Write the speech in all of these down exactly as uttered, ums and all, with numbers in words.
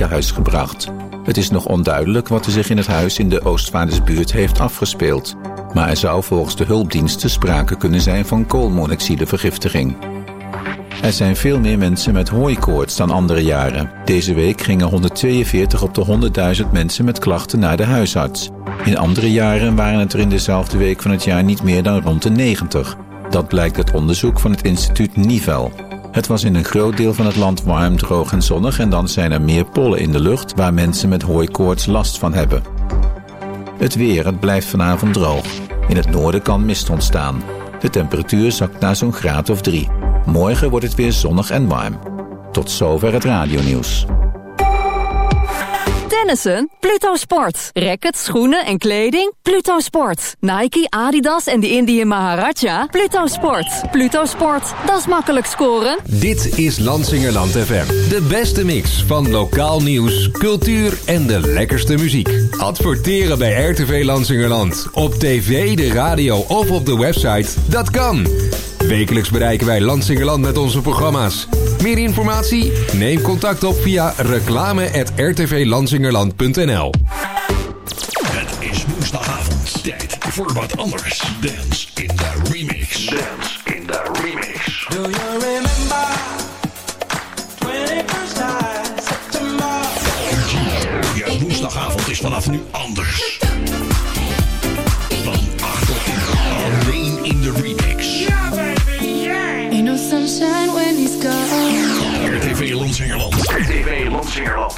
ziekenhuis gebracht. Het is nog onduidelijk wat er zich in het huis in de Oostvaardersbuurt heeft afgespeeld. Maar er zou volgens de hulpdiensten sprake kunnen zijn van koolmonoxidevergiftiging. Er zijn veel meer mensen met hooikoorts dan andere jaren. Deze week gingen honderdtweeënveertig op de honderdduizend mensen met klachten naar de huisarts. In andere jaren waren het er in dezelfde week van het jaar niet meer dan rond de negentig. Dat blijkt uit onderzoek van het instituut Nivel. Het was in een groot deel van het land warm, droog en zonnig en dan zijn er meer pollen in de lucht waar mensen met hooikoorts last van hebben. Het weer, het blijft vanavond droog. In het noorden kan mist ontstaan. De temperatuur zakt naar zo'n graad of drie. Morgen wordt het weer zonnig en warm. Tot zover het radionieuws. Tennissen? Pluto Sport. Rackets, schoenen en kleding? Pluto Sport. Nike, Adidas en de Indian Maharaja? Pluto Sport. Pluto Sport. Dat is makkelijk scoren. Dit is Lansingerland F M. De beste mix van lokaal nieuws, cultuur en de lekkerste muziek. Adverteren bij R T V Lansingerland. Op tv, de radio of op de website. Dat kan. Wekelijks bereiken wij Lansingerland met onze programma's. Meer informatie? Neem contact op via reclame at r t v lansingerland punt n l. Het is woensdagavond. Tijd voor wat anders. Dance in the remix. Dance in the remix. Do you remember twenty-first night September? Ja, woensdagavond is vanaf nu anders. Van acht tot tien. Alleen in de remix. Yeah, baby, yeah. Ain't no sunshine when he's gone. R T V Lansingerland. R T V Lansingerland.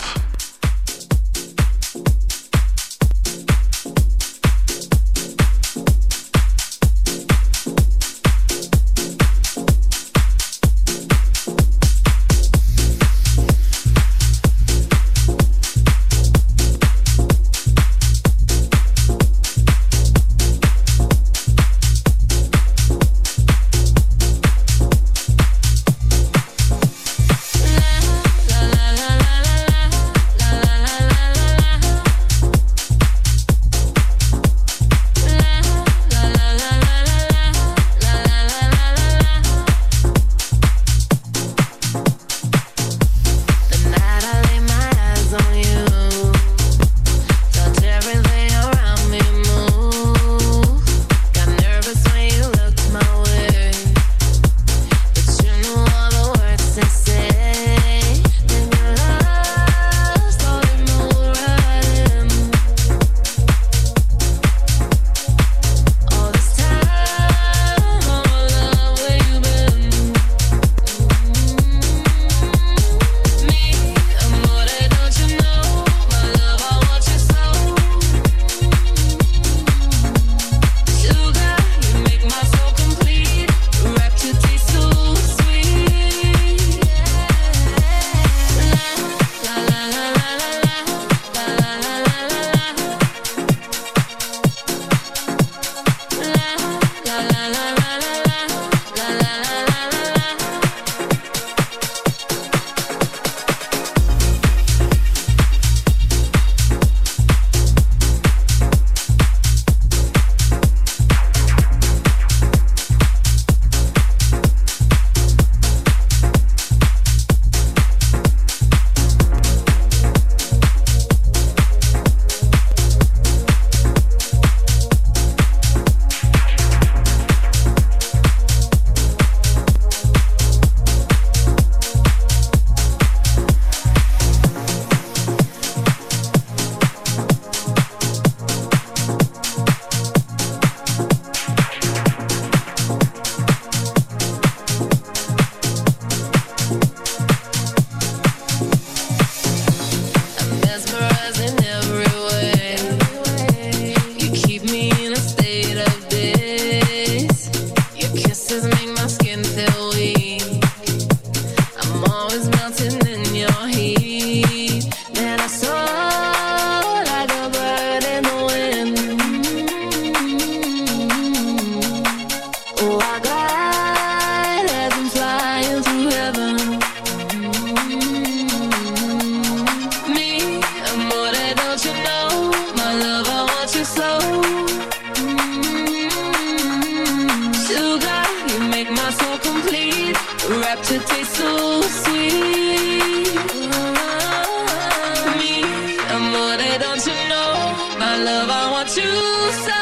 Amore, don't you know? My love, I want you so.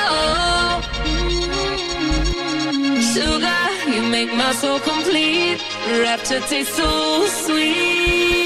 Sugar, you make my soul complete. Rapture tastes so sweet.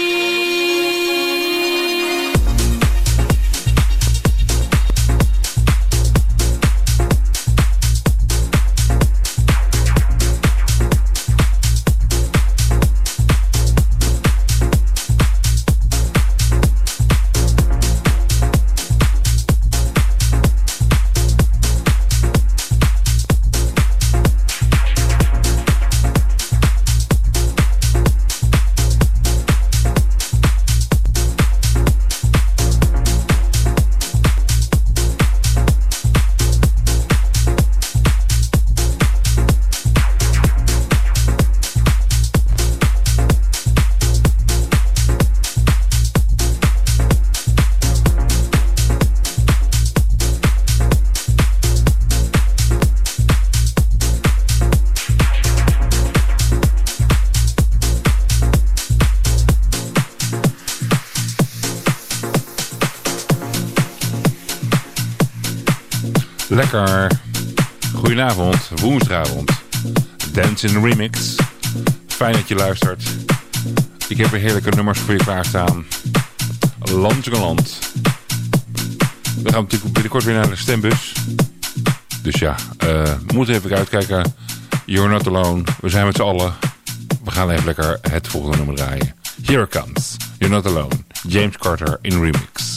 Lekker. Goedenavond, woensdagavond. Dance in the Remix. Fijn dat je luistert. Ik heb weer heerlijke nummers voor je klaarstaan. Land in land. We gaan natuurlijk binnenkort weer naar de stembus. Dus ja, uh, we moeten even uitkijken. You're not alone. We zijn met z'n allen. We gaan even lekker het volgende nummer draaien. Here it comes. You're not alone. James Carter in Remix.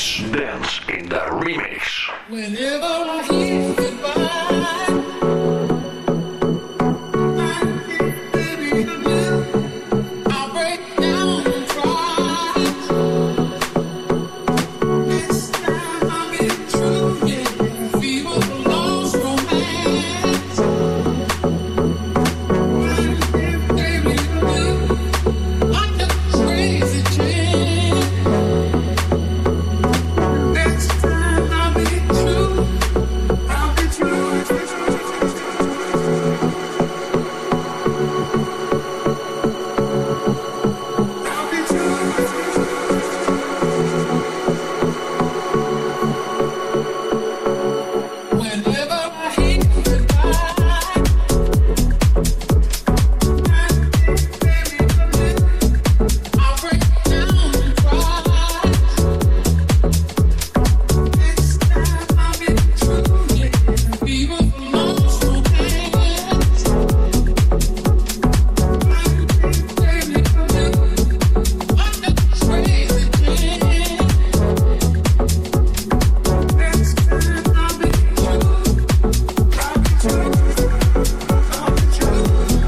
mix. Dance in the remix. Whenever I hear goodbye, I'll break down and cry. This time I'll be true, yeah. Fever for lost romance. Baby, I'm just crazy, Jane. Next time I'll be true. I'll be true. I'll be true. Whenever I hear goodbye, I'll break down and cry. This time I'll be true, yeah. Even for lost romance. Baby, I'm just crazy, Jane. Next time I'll be true. I'll be true. I'll be true.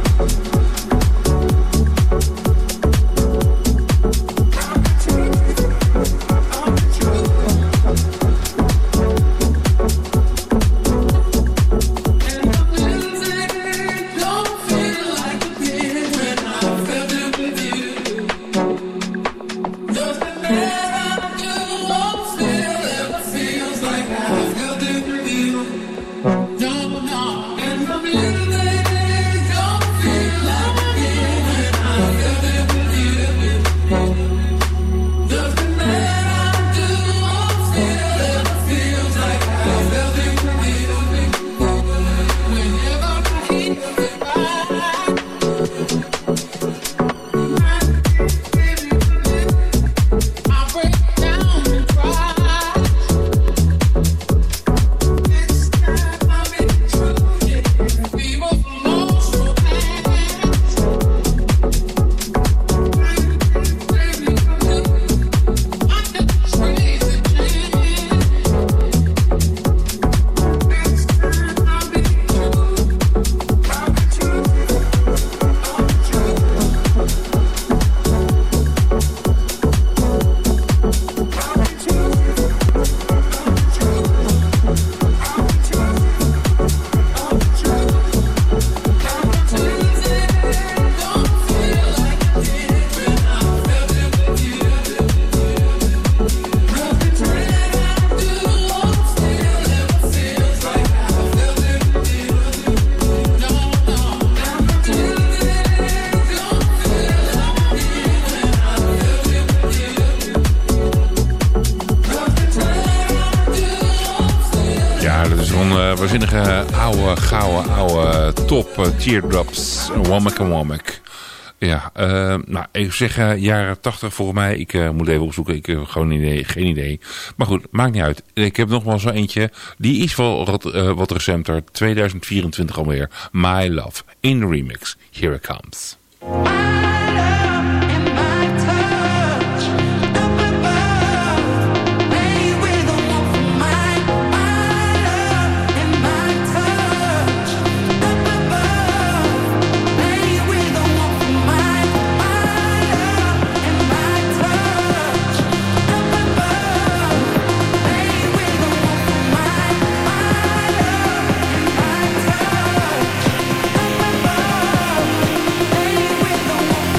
Ja, dat is gewoon uh, waanzinnige oude, gouden, oude top uh, Teardrops. Womack en Womack. Ja, uh, nou, ik zeg uh, jaren tachtig volgens mij. Ik uh, moet even opzoeken. Ik heb uh, gewoon idee, geen idee. Maar goed, maakt niet uit. Ik heb nog wel zo eentje. Die is wel wat, uh, wat recenter. tweeduizend vierentwintig alweer. My Love. In the remix. Here it comes. Baby,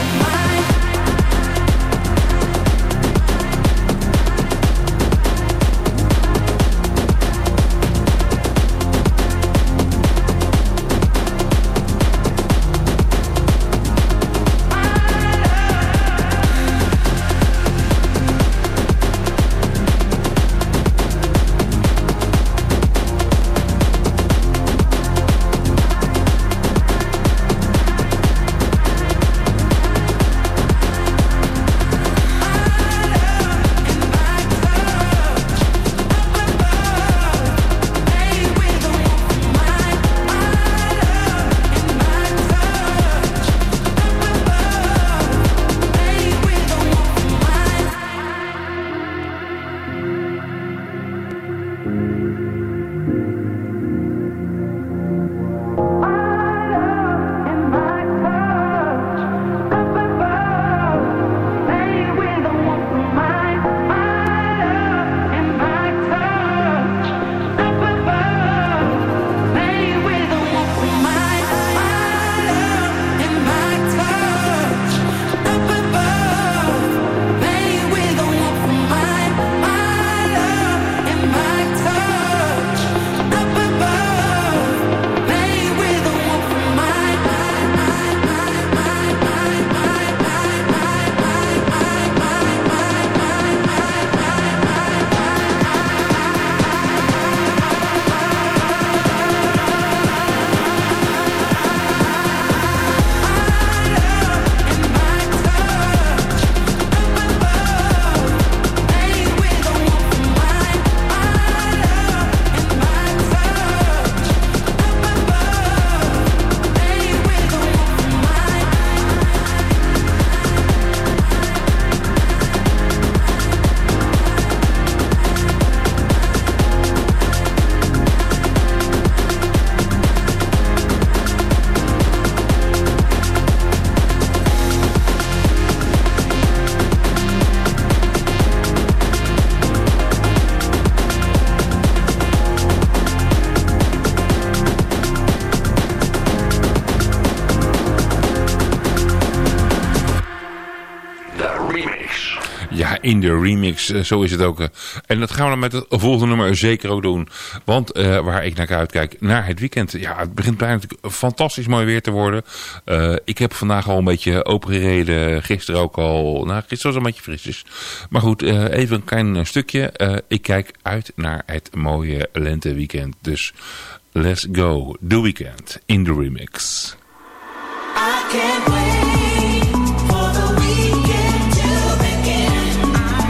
in de remix. Uh, zo is het ook. Uh, en dat gaan we dan met het volgende nummer zeker ook doen. Want uh, waar ik naar uitkijk, naar het weekend. Ja, het begint bijna natuurlijk fantastisch mooi weer te worden. Uh, ik heb vandaag al een beetje opengereden. Gisteren ook al. Nou, gisteren was een beetje frisjes. Maar goed, uh, even een klein stukje. Uh, ik kijk uit naar het mooie lenteweekend. Dus let's go. The Weeknd in the remix. I can't wait for the weekend to begin.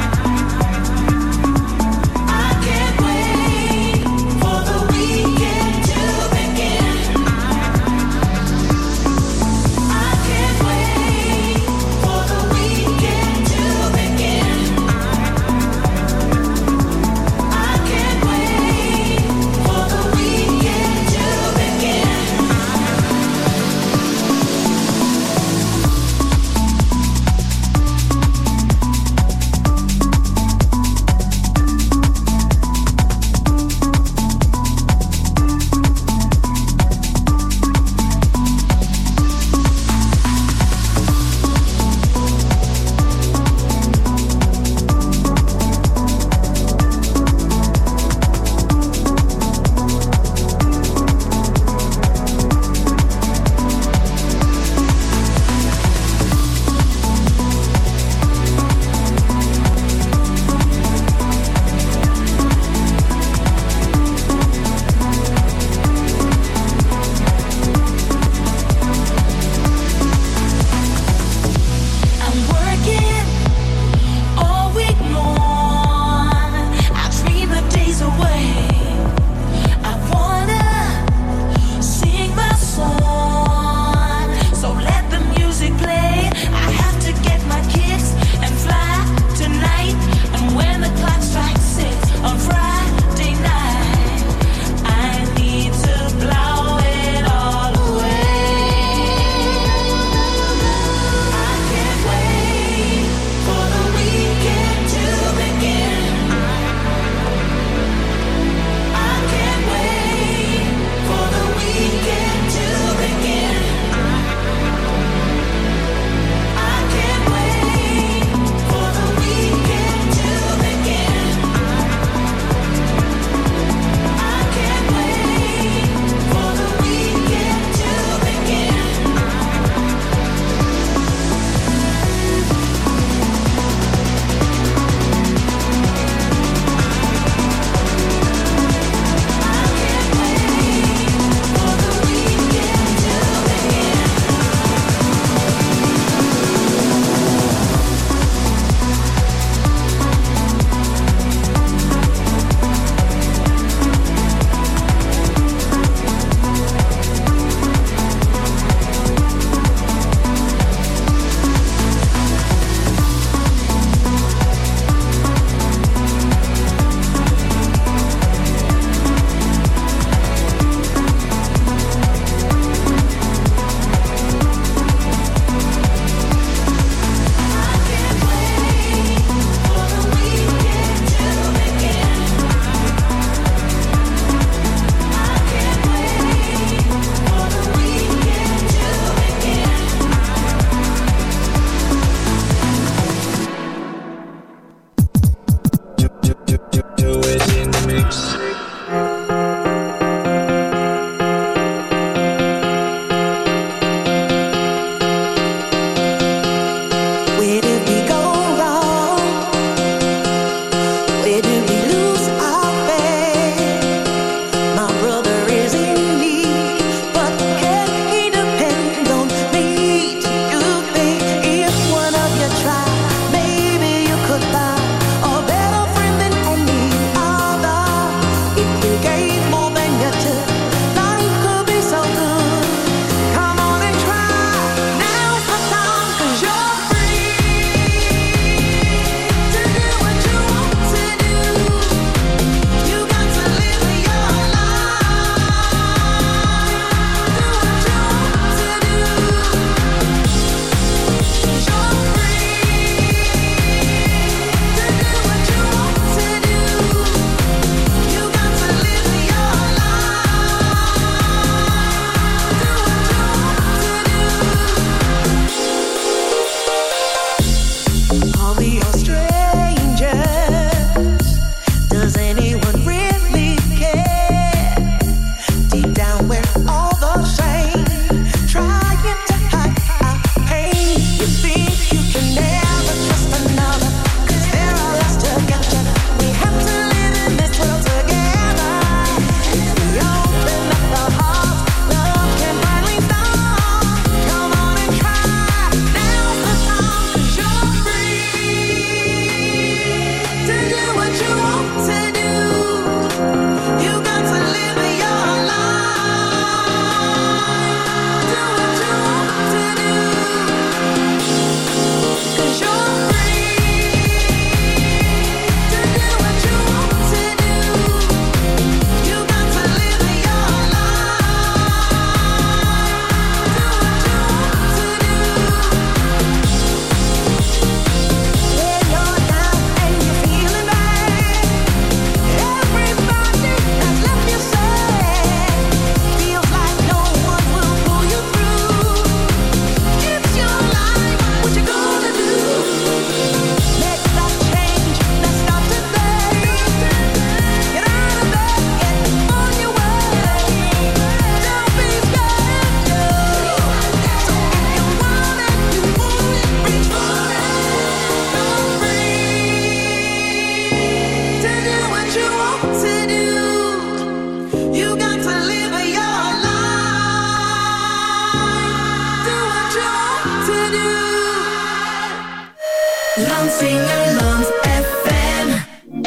I can't wait for the weekend to begin. I can't wait for the weekend to begin. I can't wait for the weekend to begin. Lansingerland F M.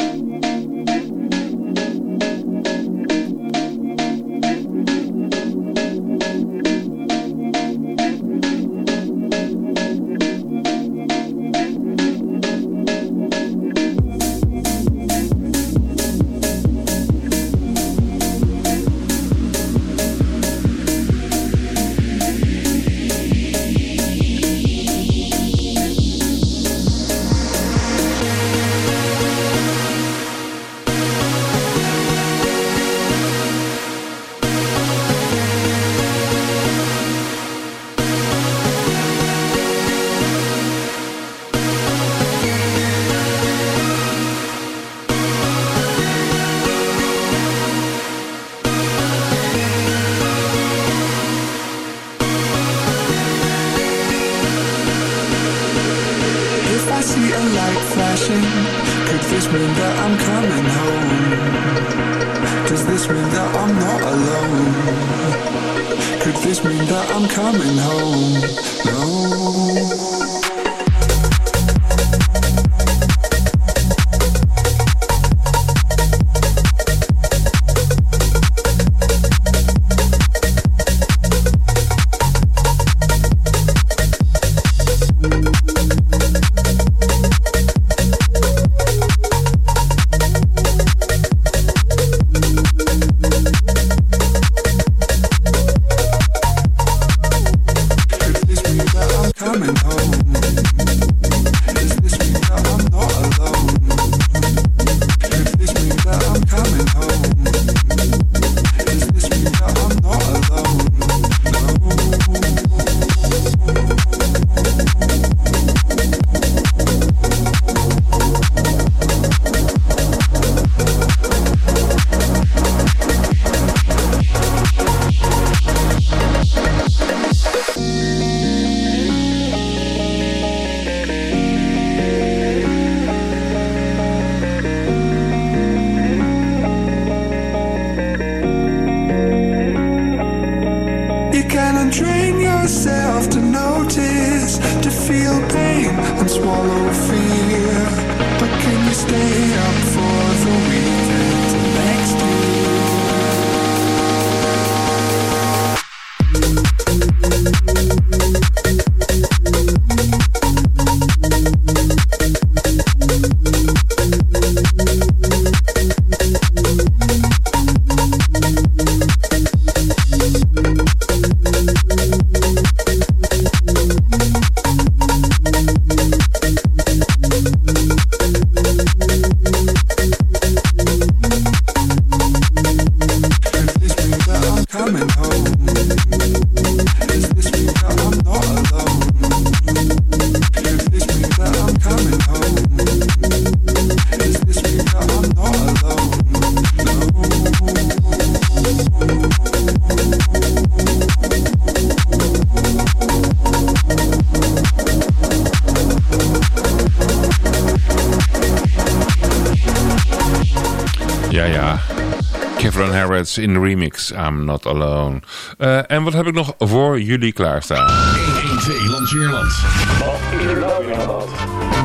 In de remix, I'm Not Alone. Uh, en wat heb ik nog voor jullie klaarstaan? honderdtwaalf Lansingerland. Wat is er nou weer aan de hand?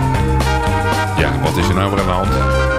Ja, wat is er nou weer aan de hand?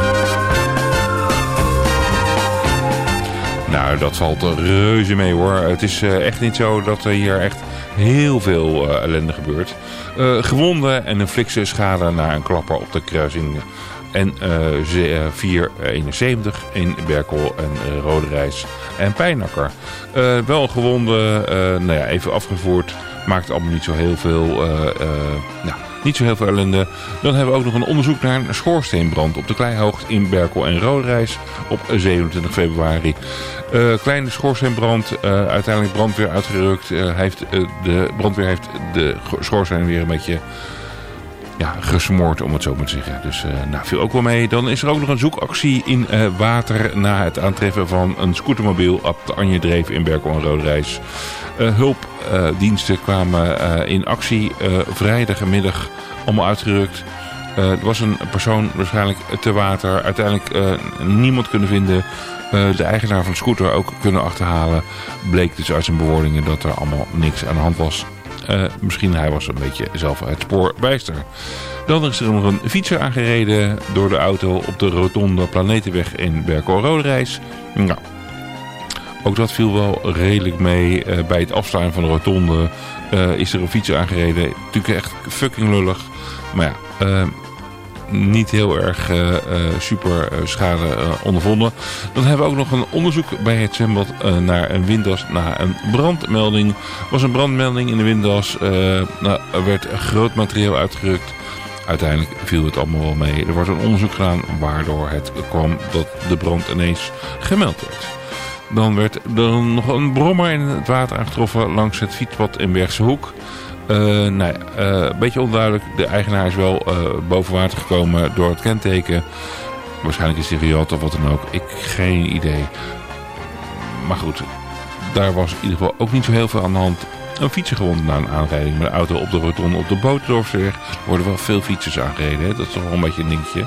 Nou, dat valt er reuze mee hoor. Het is uh, echt niet zo dat er hier echt heel veel uh, ellende gebeurt. Uh, gewonden en een flikse schade na een klapper op de kruising en uh, vier eenenzeventig in Berkel en uh, Roderijs en Pijnakker. Uh, wel een gewonde, uh, nou ja, even afgevoerd. Maakt allemaal niet zo heel veel, uh, uh, nou, niet zo heel veel ellende. Dan hebben we ook nog een onderzoek naar een schoorsteenbrand op de Kleihoogte in Berkel en Roderijs op zevenentwintig februari. Uh, kleine schoorsteenbrand, uh, uiteindelijk brandweer uitgerukt. Uh, heeft, uh, de brandweer heeft de schoorsteen weer een beetje ja, gesmoord, om het zo maar te zeggen. Dus uh, nou, viel ook wel mee. Dan is er ook nog een zoekactie in uh, water na het aantreffen van een scootermobiel op de Anjedreef in Berkel en Roderijs. Uh, hulpdiensten uh, kwamen uh, in actie uh, vrijdagmiddag allemaal uitgerukt. Uh, er was een persoon waarschijnlijk te water. Uiteindelijk uh, niemand kunnen vinden. Uh, de eigenaar van de scooter ook kunnen achterhalen. Bleek dus uit zijn bewoordingen dat er allemaal niks aan de hand was. Uh, misschien hij was een beetje zelf het spoor bijster. Dan is er nog een fietser aangereden door de auto op de rotonde Planetenweg in Berkel-Roderijs. Nou, ook dat viel wel redelijk mee. Uh, bij het afsluiten van de rotonde uh, is er een fietser aangereden. Natuurlijk echt fucking lullig. Maar ja, uh, niet heel erg uh, uh, super uh, schade uh, ondervonden. Dan hebben we ook nog een onderzoek bij het zwembad uh, naar een windas, naar een brandmelding. Er was een brandmelding in de windas. Uh, nou, er werd groot materiaal uitgerukt. Uiteindelijk viel het allemaal wel mee. Er wordt een onderzoek gedaan waardoor het kwam dat de brand ineens gemeld werd. Dan werd er nog een brommer in het water aangetroffen langs het fietspad in Bergse Hoek. Uh, nou ja, uh, een beetje onduidelijk. De eigenaar is wel uh, boven water gekomen door het kenteken. Waarschijnlijk is hij gejat of wat dan ook. Ik geen idee. Maar goed, daar was in ieder geval ook niet zo heel veel aan de hand. Een fietser gewond na een aanrijding met een auto op de rotonde op de Boterdorfseweg. Er worden wel veel fietsers aangereden. Hè? Dat is toch wel een beetje een dingetje.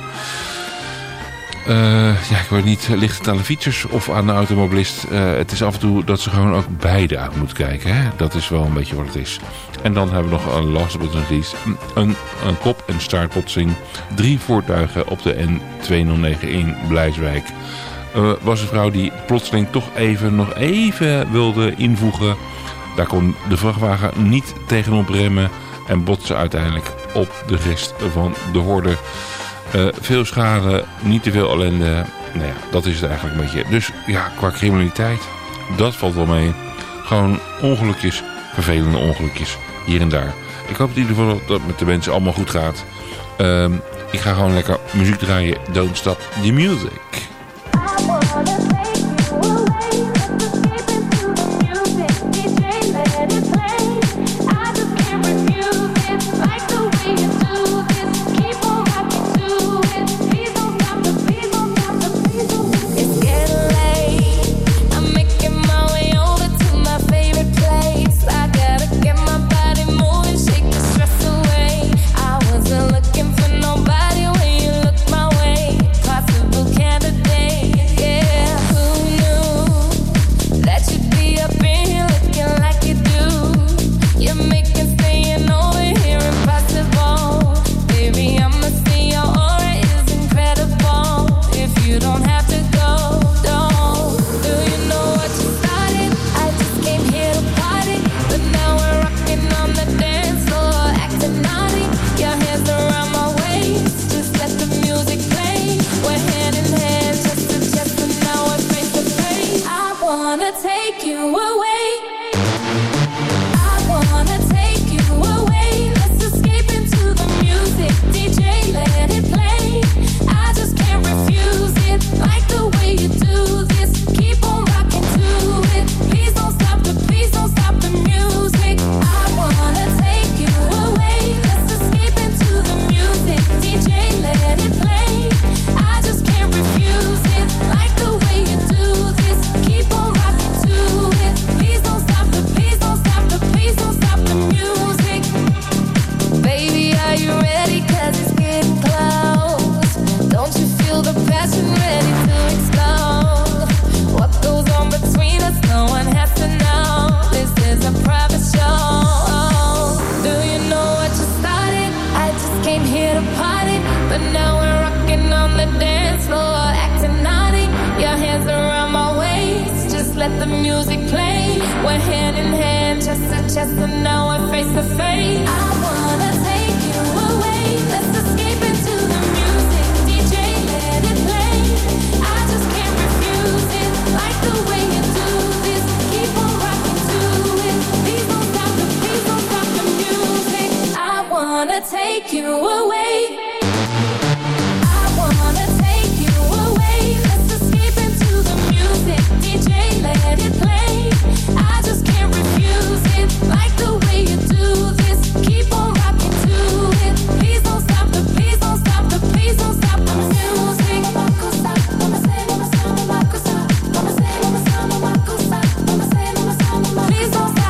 Uh, ja, ik weet niet, ligt het aan de fietsers of aan de automobilist? Uh, het is af en toe dat ze gewoon ook beide uit moeten kijken. Hè? Dat is wel een beetje wat het is. En dan hebben we nog een last but not least. Een, een kop- en staartbotsing. Drie voertuigen op de N tweehonderdnegen in Blijswijk. Uh, was een vrouw die plotseling toch even nog even wilde invoegen. Daar kon de vrachtwagen niet tegenop remmen en botste uiteindelijk op de rest van de horde. Uh, veel schade, niet te veel ellende. Nou ja, dat is het eigenlijk een beetje. Dus ja, qua criminaliteit, dat valt wel mee. Gewoon ongelukjes, vervelende ongelukjes, hier en daar. Ik hoop in ieder geval dat het met de mensen allemaal goed gaat. Uh, ik ga gewoon lekker muziek draaien. Don't stop the music.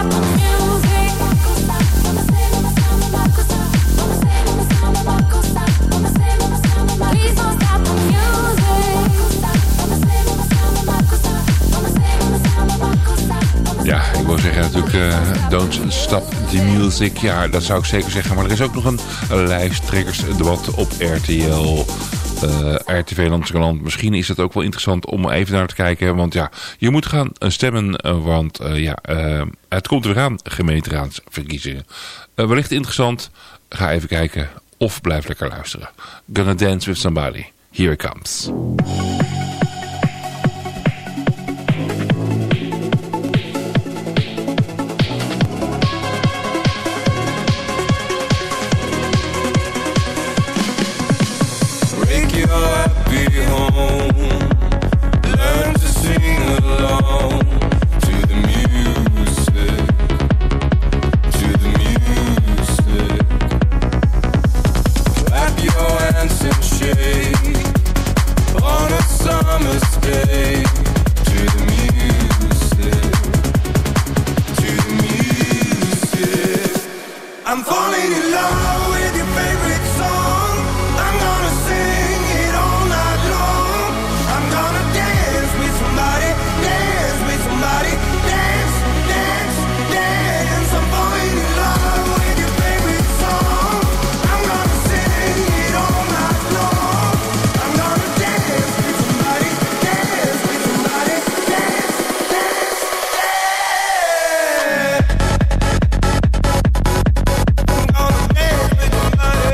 Stop. uh, Don't Stop the Music. Ja, dat zou ik zeker zeggen. Maar er is ook nog een lijsttrekkersdebat op R T L. Uh, R T V Land. Misschien is het ook wel interessant om even naar te kijken. Want ja, je moet gaan stemmen. Uh, want uh, ja, uh, het komt er weer aan, gemeenteraadsverkiezingen. Uh, wellicht interessant. Ga even kijken of blijf lekker luisteren. Gonna Dance with Somebody. Here it comes. Learn to sing along to the music, to the music. Clap your hands and shake on a summer's day to the music, to the music. I'm falling in love with your favorite song. I'm gonna sing it all night long. I'm gonna dance with somebody, dance with somebody, dance, dance, dance. I'm falling in love with your favorite song. I'm gonna sing it all night long. I'm gonna dance with somebody, dance with somebody, dance, dance, dance. I'm gonna dance with somebody.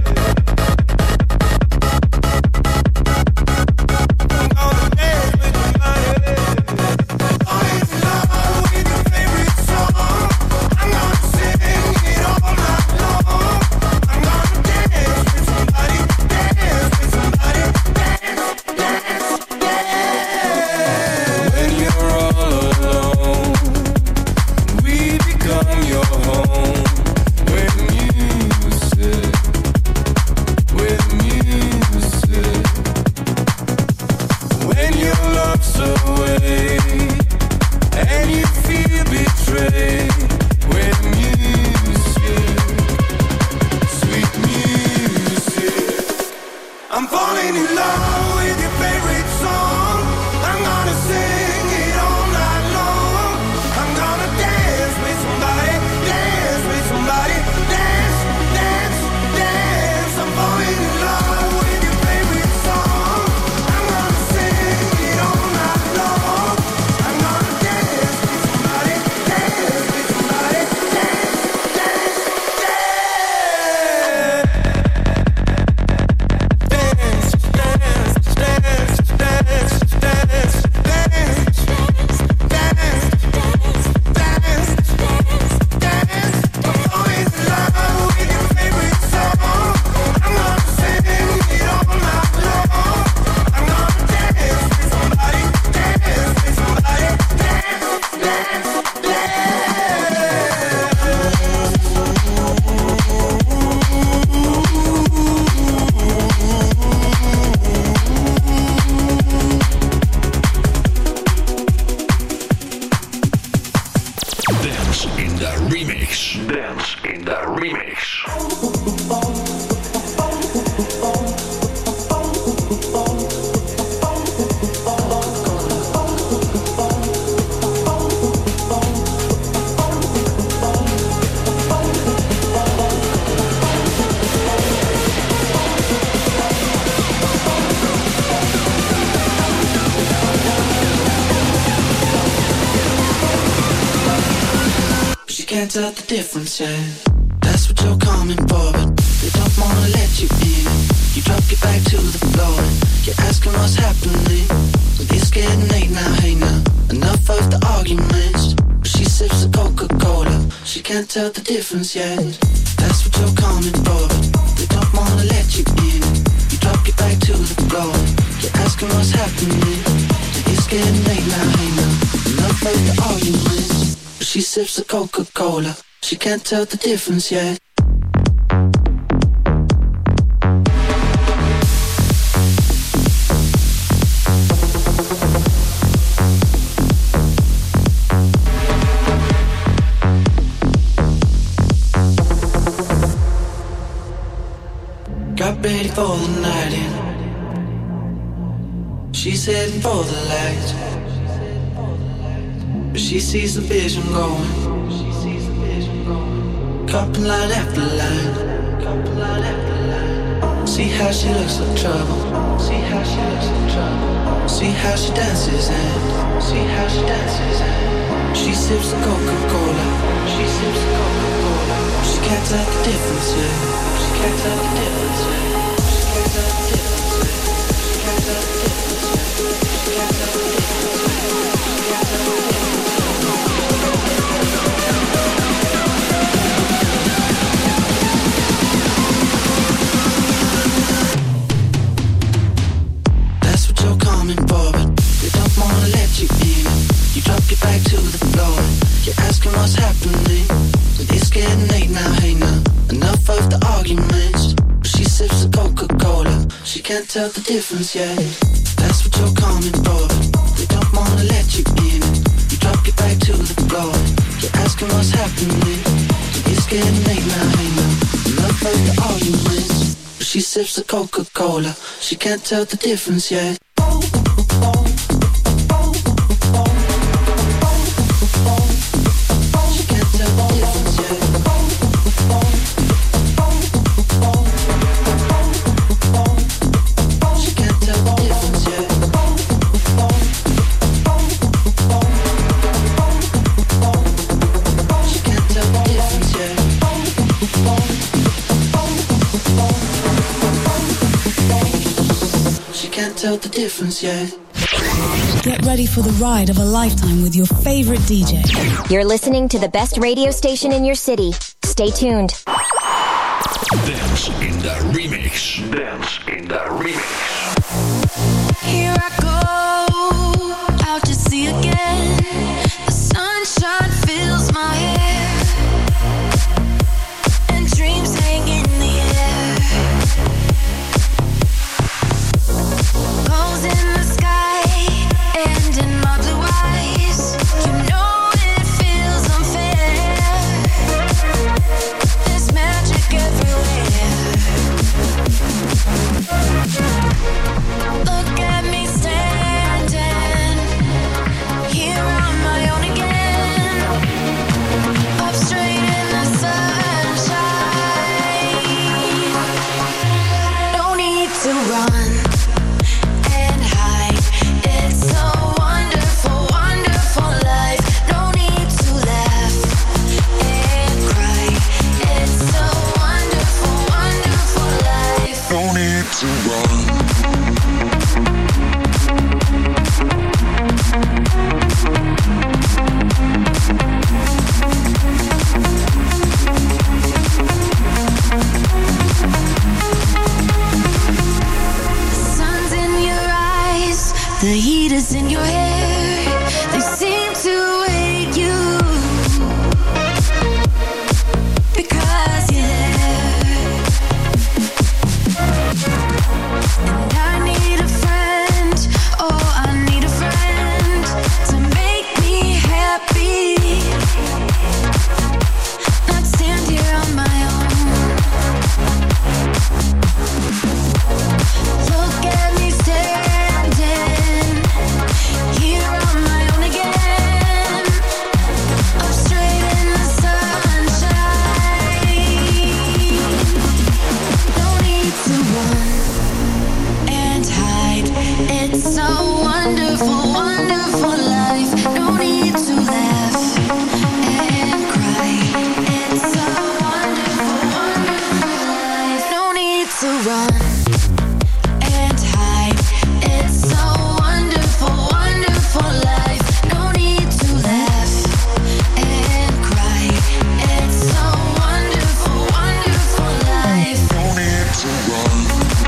Can't tell the difference, yeah. That's what you're coming for, but they don't wanna let you in. You drop your back to the floor, you're asking what's happening. It's getting late now, hey now. Enough of the arguments. She sips the Coca-Cola, she can't tell the difference, yeah. That's what you're coming for, but they don't wanna let you in. You drop your back to the floor, you're asking what's happening. It's getting late now, hey now. Enough of the arguments. She sips the Coca-Cola, she can't tell the difference yet. Got ready for the night in. She's heading for the light. She sees the vision going. Couple line after line. See how she looks like trouble. See how she looks like trouble. See how she dances and see how she dances and she sips the Coca-Cola. She sips the Coca-Cola. She can't tell the difference, yeah. She can't tell the difference, yeah. She can't tell the difference, yeah. She can't tell the difference, yeah. She can't tell the difference, yeah. She can't tell the difference, yeah. Wanna let you in. You drop your back to the floor. You're asking what's happening. It's getting late now, hey now. Enough of the arguments. She sips the Coca-Cola. She can't tell the difference yet. That's what you're coming for. They don't wanna let you in. You drop your back to the floor. You're asking what's happening. It's getting late now, hey now. Enough of the arguments. She sips the Coca-Cola. She can't tell the difference yet. Tell the difference yet. Get ready for the ride of a lifetime with your favorite D J. You're listening to the best radio station in your city. Stay tuned. Dance in the remix. Dance in the remix. Here I go, out to sea again. The sunshine fills my hair, and dreams hang in the air. Goals in the sky and in my blue eyes. You know it feels unfair. There's magic everywhere. Look at me standing here on my own again. Up straight in the sunshine. No need to run. To run. The sun's in your eyes, the heat is in your hair. They seem to hate you because you're there. And I need a friend, oh I need a friend to make me happy. Not stand here on my own. Look at me standing here on my own again. Up straight in the sunshine. No need to run and hide. It's so wonderful, wonderful life. No need to laugh and cry. It's so wonderful, wonderful life. No need to run and hide. It's so wonderful, wonderful life. No need to laugh and cry. It's so wonderful, wonderful life. No need to run.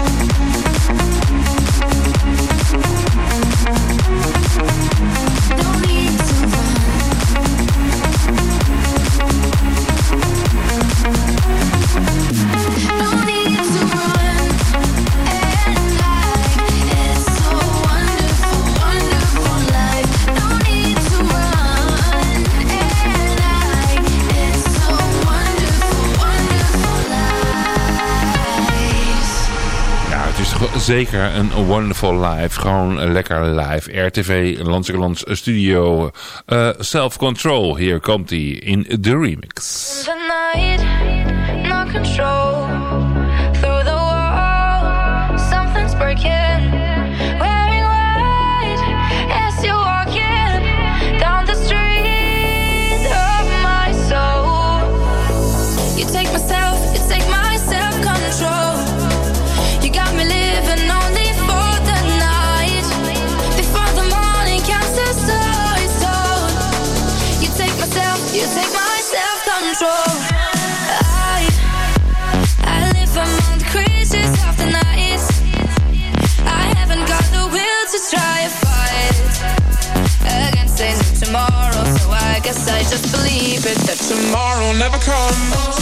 No need to run. No need to run and hide. It's so wonderful, wonderful life. No need to run and hide. It's so wonderful, wonderful life. Ja, het is go- zeker een wonderful life. Gewoon lekker live. R T V, Lansingerlands Studio. Uh, Self Control. Hier komt hij in de remix. The night control. Through the wall, something's breaking. Wearing white as you're walking down the street of my soul. You take myself, you take my self-control. You got me living only for the night. Before the morning comes, the story's told. You take myself, you take my self-control. I, I live among the creatures of the night. I haven't got the will to try a fight against a new tomorrow, so I guess I just believe it that tomorrow never comes.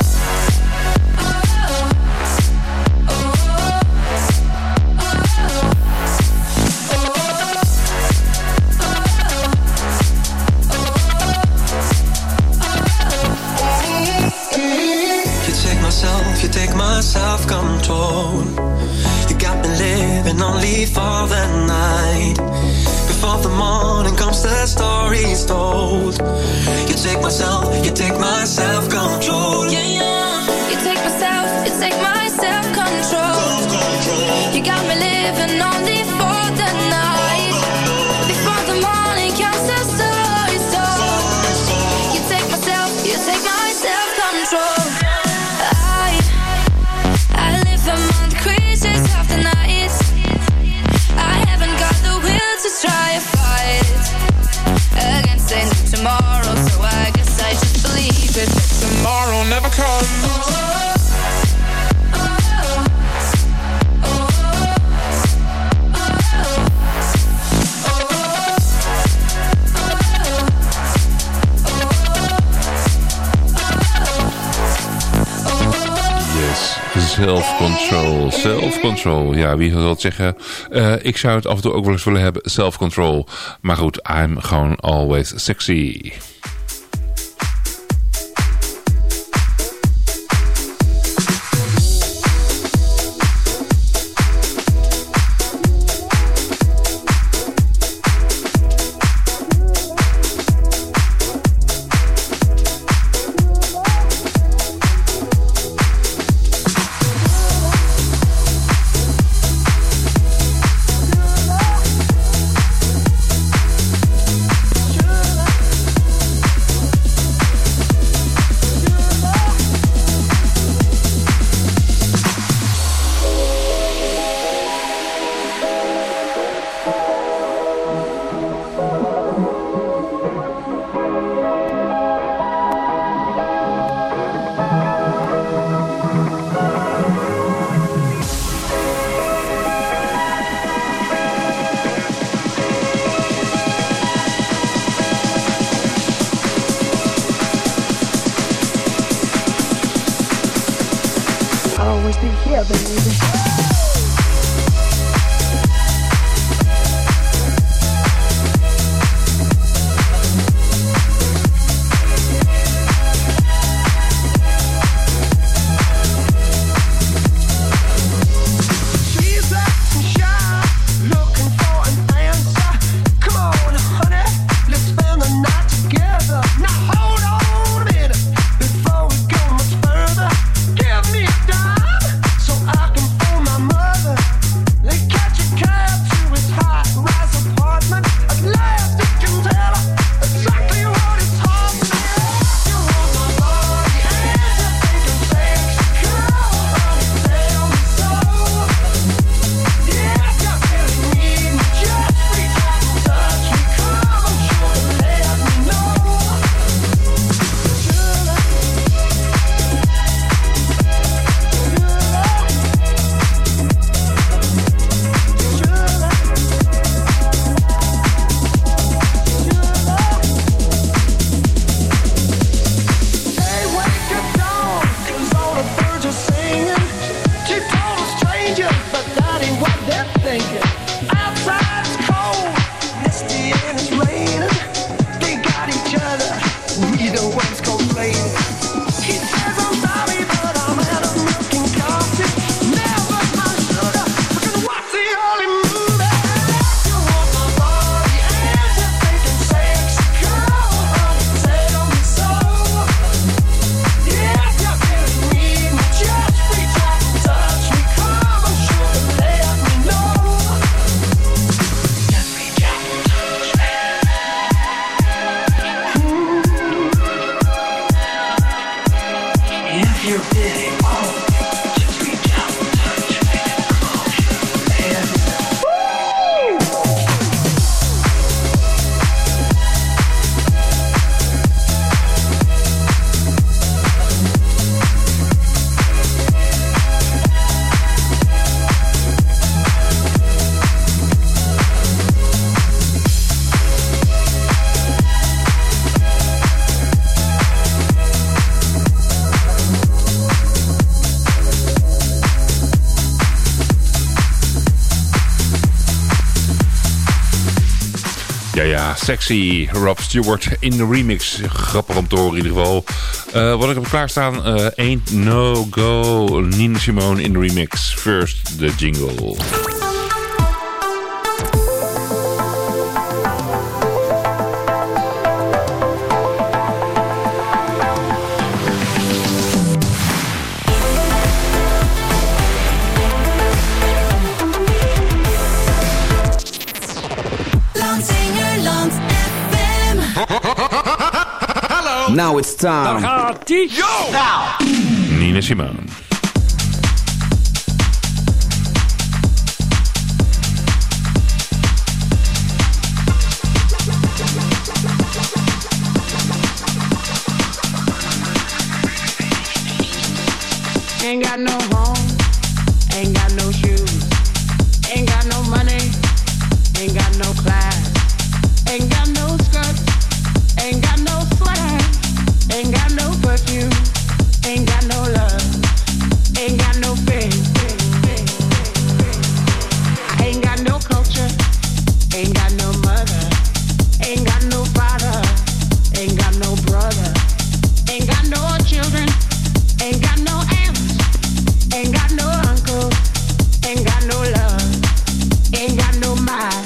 You take my self-control. You got me living only for the night. Before the morning comes, the story's told. You take myself, you take my self-control. Yeah, yeah. You take myself, you take my self-control. Self-control. You got me living only for the night. Before the morning comes, the story's told. You take myself, you take my self-control. Among the creatures of the night, I haven't got the will to try a fight against a new tomorrow, so I guess I just believe it that tomorrow never comes. Self-control, self-control. Ja, wie zal het zeggen? Uh, ik zou het af en toe ook wel eens willen hebben, self-control. Maar goed, I'm gewoon always sexy. My Sexy Rob Stewart in de remix. Grappig om te horen in ieder geval. Uh, wat ik heb klaarstaan. Uh, Ain't No Go. Nina Simone in de remix. First the jingle. Now it's time. Daar gaat die. Yo! Now. Nina Simone. Ain't got no home, ain't got no shoes, ain't got no money, ain't got no class, ain't got no skirt, ain't got no sweater. Ain't got no perfume, ain't got no love, ain't got no faith. I ain't got no culture, ain't got no mother, ain't got no father, ain't got no brother, ain't got no children, ain't got no aunts, ain't got no uncle, ain't got no love, ain't got no mind.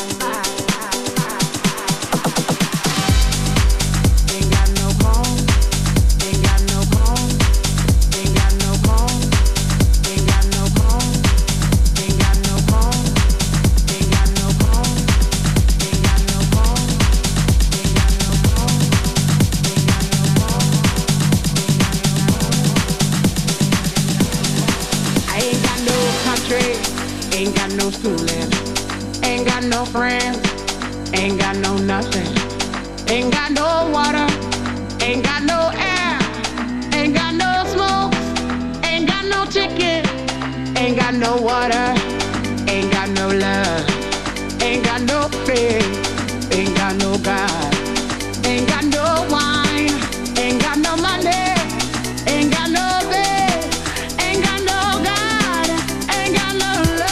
Ain't got no schooling, ain't got no friends, ain't got no nothing, ain't got no water, ain't got no air, ain't got no smoke, ain't got no ticket, ain't got no water, ain't got no love, ain't got no faith, ain't got no God, ain't got no wine, ain't got no money, ain't got no bed, ain't got no God, ain't got no love.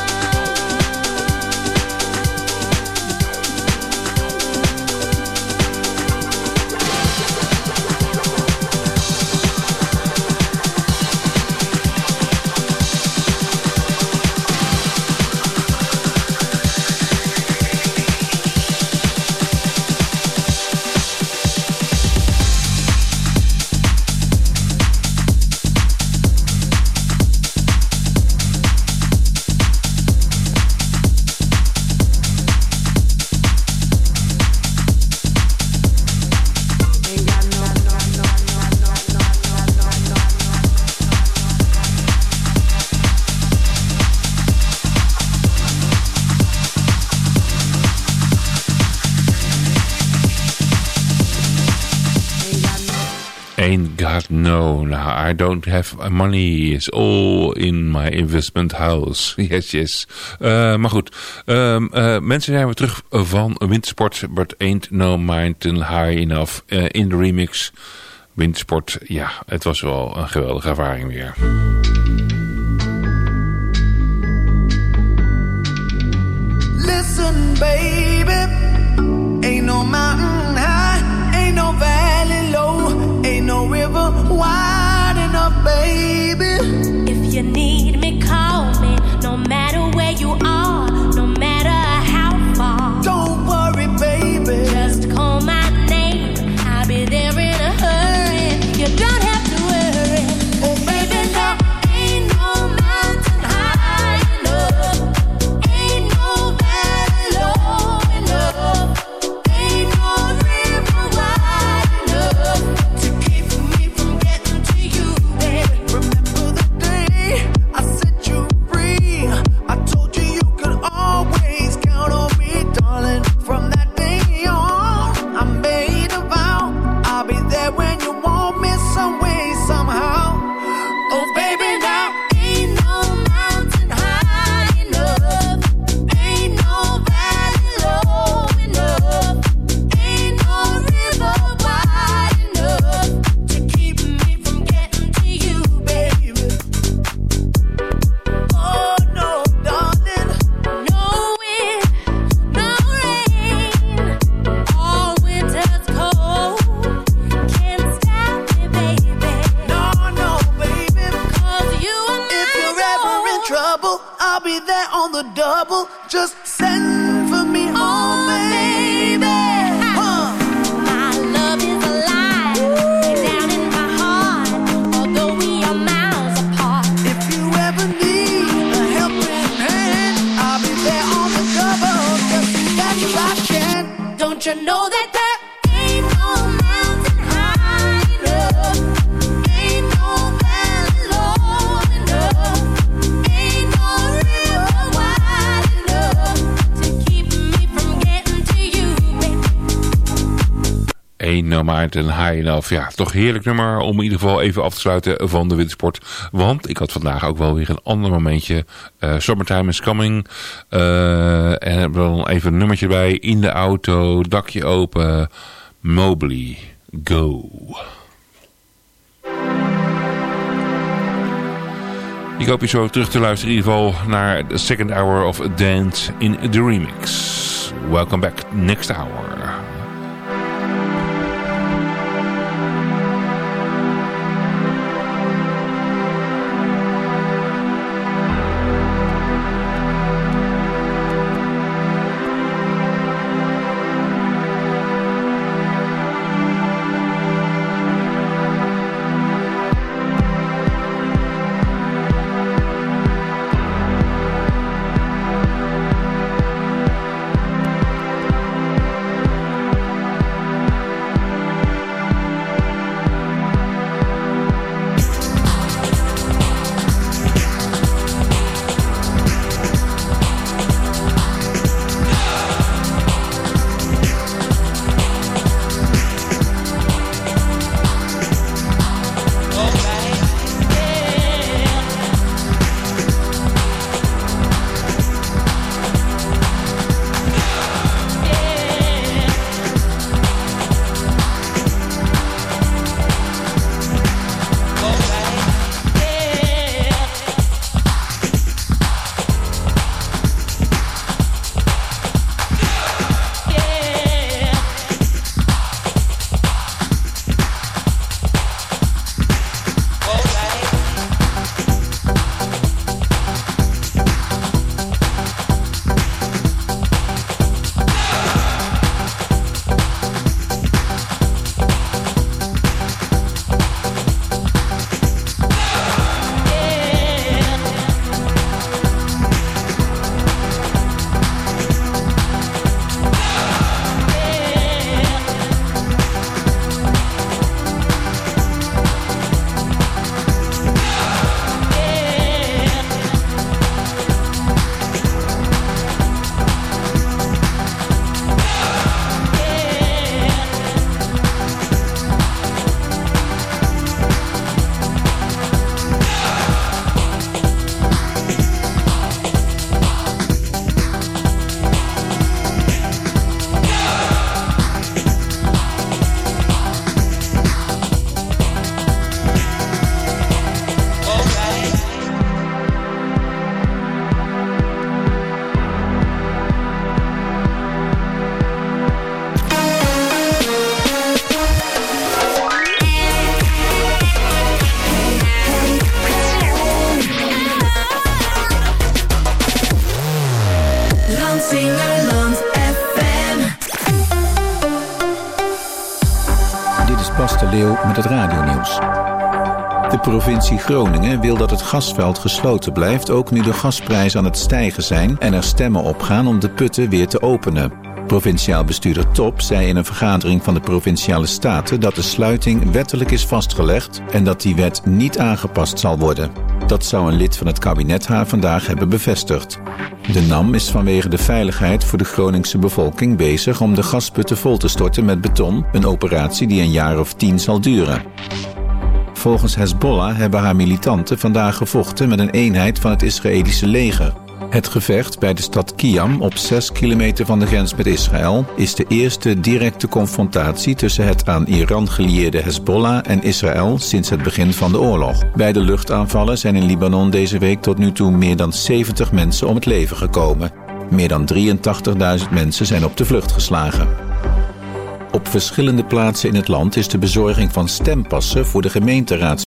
Ain't got no, I don't have money, it's all in my investment house. Yes, yes. Uh, maar goed, um, uh, mensen zijn weer terug van wintersport, but ain't no mountain high enough uh, in de remix. Wintersport, ja, het was wel een geweldige ervaring weer. Listen, baby, ain't no mountain high, ain't no valley low. Ain't no river wide enough, baby. If you need me, call me. No matter where you are, no matter how far. Don't worry, baby. Just call my name. I'll be there in a hurry. You don't have to worry. Oh, baby, no, ain't no mountain high enough. Ain't no valley low enough. somehow. Oh, baby, now ain't no mountain high enough. Ain't no valley low enough. Ain't no river wide enough to keep me from getting to you, baby. Oh, no, darling. No wind, no rain. All winter's cold can't stop me, baby. No, no, baby. 'Cause you are my If you're ever in trouble, I'll be there on the double. Just send for me home, baby. Huh. My love is alive, down in my heart. Although we are miles apart. If you ever need a helping hand, I'll be there on the double. Just catch as I can. Don't you know that there ain't no mountain high enough? Ain't no valley low enough. Ain't no river wide enough to keep me from getting to you, baby. Ain't No Mountain High Enough. Ja, toch heerlijk nummer om in ieder geval even af te sluiten van de wintersport. Want ik had vandaag ook wel weer een ander momentje. Uh, Summertime is Coming. Uh, en hebben we dan even een nummertje bij. In de auto, dakje open. Mobley, Go. Ik hoop je zo terug te luisteren in ieder geval naar de second hour of Dance in the Remix. Welcome back next hour. Bas de Leeuw met het radionieuws. De provincie Groningen wil dat het gasveld gesloten blijft, ook nu de gasprijzen aan het stijgen zijn en er stemmen opgaan om de putten weer te openen. Provinciaal bestuurder Top zei in een vergadering van de Provinciale Staten dat de sluiting wettelijk is vastgelegd en dat die wet niet aangepast zal worden. Dat zou een lid van het kabinet haar vandaag hebben bevestigd. De N A M is vanwege de veiligheid voor de Groningse bevolking bezig om de gasputten vol te storten met beton, een operatie die een jaar of tien zal duren. Volgens Hezbollah hebben haar militanten vandaag gevochten met een eenheid van het Israëlische leger. Het gevecht bij de stad Kiam, op zes kilometer van de grens met Israël, is de eerste directe confrontatie tussen het aan Iran gelieerde Hezbollah en Israël sinds het begin van de oorlog. Bij de luchtaanvallen zijn in Libanon deze week tot nu toe meer dan zeventig mensen om het leven gekomen. Meer dan drieëntachtigduizend mensen zijn op de vlucht geslagen. Op verschillende plaatsen in het land is de bezorging van stempassen voor de gemeenteraads